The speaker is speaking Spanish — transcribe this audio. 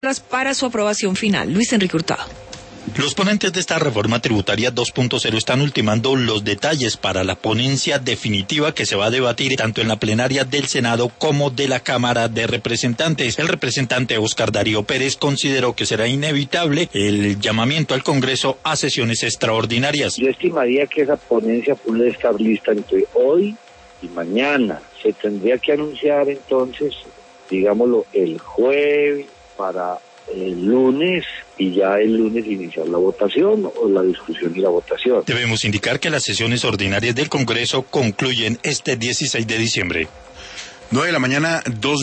para su aprobación final. Luis Enrique Hurtado. Los ponentes de esta reforma tributaria 2.0 están ultimando los detalles para la ponencia definitiva que se va a debatir tanto en la plenaria del Senado como de la Cámara de Representantes. El representante Óscar Darío Pérez consideró que será inevitable el llamamiento al Congreso a sesiones extraordinarias. Yo estimaría que esa ponencia puede estar lista entre hoy y mañana. Se tendría que anunciar entonces, digámoslo, el jueves para el lunes, y ya el lunes iniciar la votación o la discusión y la votación. Debemos indicar que las sesiones ordinarias del Congreso concluyen este 16 de diciembre. 9 de la mañana, 2